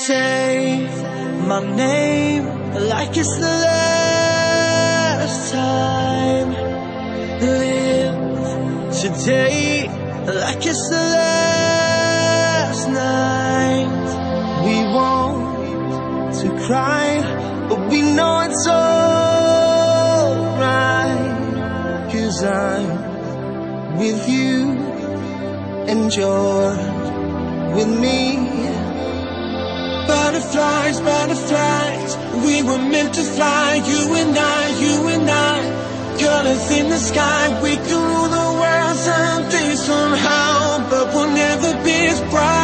Say my name like it's the last time. Live today like it's the last night. We want to cry, but we know it's alright. 'Cause I'm with you and you're with me. Butterflies, butterflies, we were meant to fly. You and I, colors in the sky. We can rule the world someday, somehow, but we'll never be as bright.